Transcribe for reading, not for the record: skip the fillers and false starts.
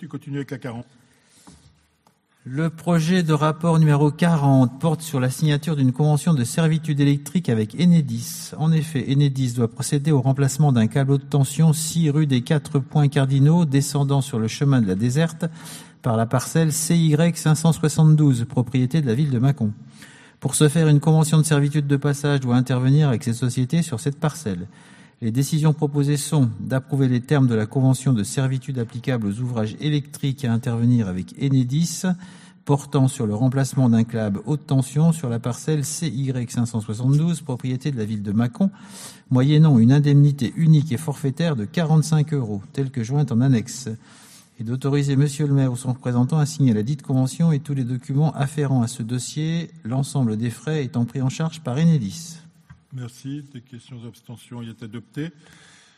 Tu continues avec la 40. Le projet de rapport numéro 40 porte sur la signature d'une convention de servitude électrique avec Enedis. En effet, Enedis doit procéder au remplacement d'un câble haute tension 6 rue des 4 points cardinaux descendant sur le chemin de la Déserte par la parcelle CY 572, propriété de la ville de Mâcon. Pour ce faire, une convention de servitude de passage doit intervenir avec ces sociétés sur cette parcelle. Les décisions proposées sont d'approuver les termes de la convention de servitude applicable aux ouvrages électriques à intervenir avec Enedis, portant sur le remplacement d'un câble haute tension sur la parcelle CY 572, propriété de la ville de Mâcon, moyennant une indemnité unique et forfaitaire de 45 €, telle que jointe en annexe, et d'autoriser Monsieur le maire ou son représentant à signer la dite convention et tous les documents afférents à ce dossier, l'ensemble des frais étant pris en charge par Enedis. Merci. Des questions d'abstention, il est adopté.